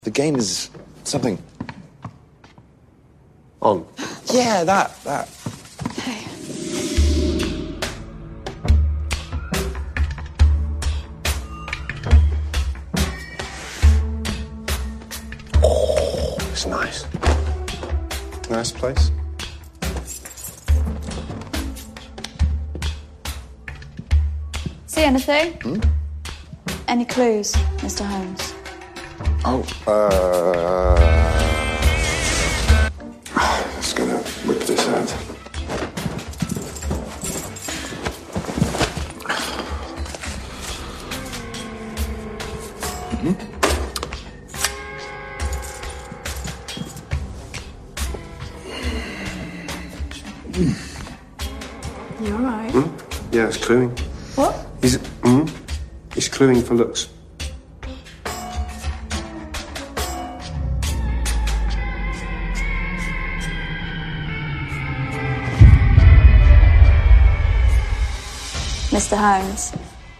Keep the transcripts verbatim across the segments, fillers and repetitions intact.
The game is something... On? Yeah, that, that. Okay. Oh, it's nice. Nice place. See anything? Hmm? Any clues, Mister Holmes? Oh, uh... Just gonna whip this out. Mm-hmm. Mm. You all right? Mm? Yeah, it's cluing. What? He's... Mm? He's cluing for looks. Mister Holmes.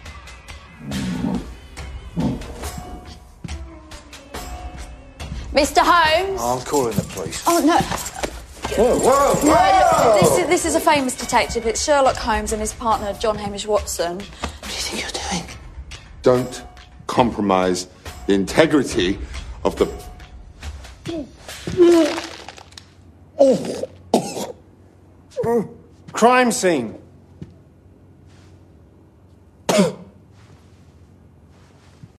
Mister Holmes? I'm calling the police. Oh, no. Whoa, whoa, whoa! No, this is, this is a famous detective. It's Sherlock Holmes and his partner, John Hamish Watson. What do you think you're doing? Don't compromise the integrity of the... Crime scene.